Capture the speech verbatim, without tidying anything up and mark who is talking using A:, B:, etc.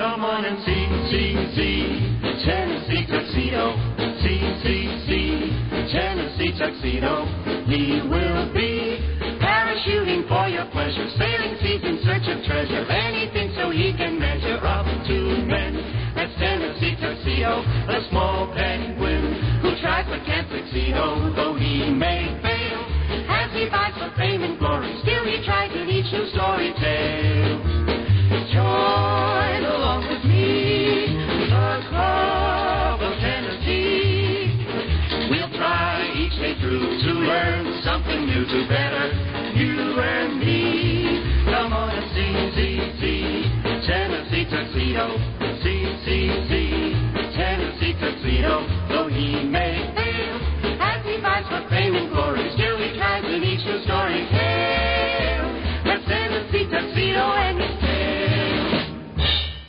A: Come on and see, see, see the Tennessee Tuxedo. See, see, see the Tennessee Tuxedo. He will be parachuting for your pleasure, sailing seas in search of treasure, anything so he can measure up to men. That's Tennessee Tuxedo, a small penguin who tries but can't succeed. Though he may fail, as he fights for fame and glory, still he tries in each new story tale. Join along with me, the Club of Tennessee. We'll try each day through to learn something new to better you and me. Come on and see, see, see Tennessee Tuxedo. See, see, see.